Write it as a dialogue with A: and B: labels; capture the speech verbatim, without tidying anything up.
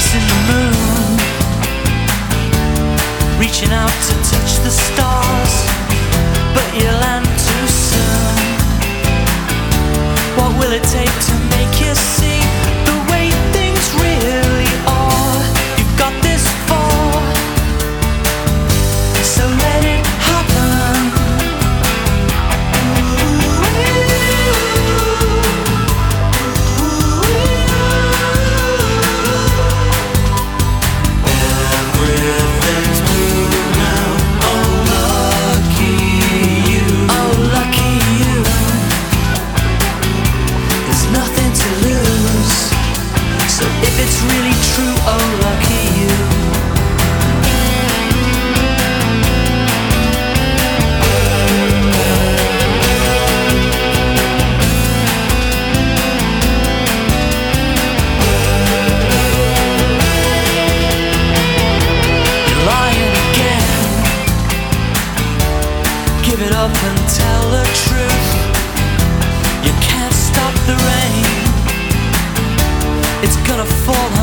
A: chasing the moon, reaching out to touch the stars, but you land too soon. What will it take to make you see the way things really are? You've got this far, so let it happen. Everything's blue now. Oh, lucky you. Oh, lucky you. There's nothing to lose. So if it's really true, oh, lucky you. You're lying again. Give it up and tell the truth. You can't stop the rain. It's gonna fall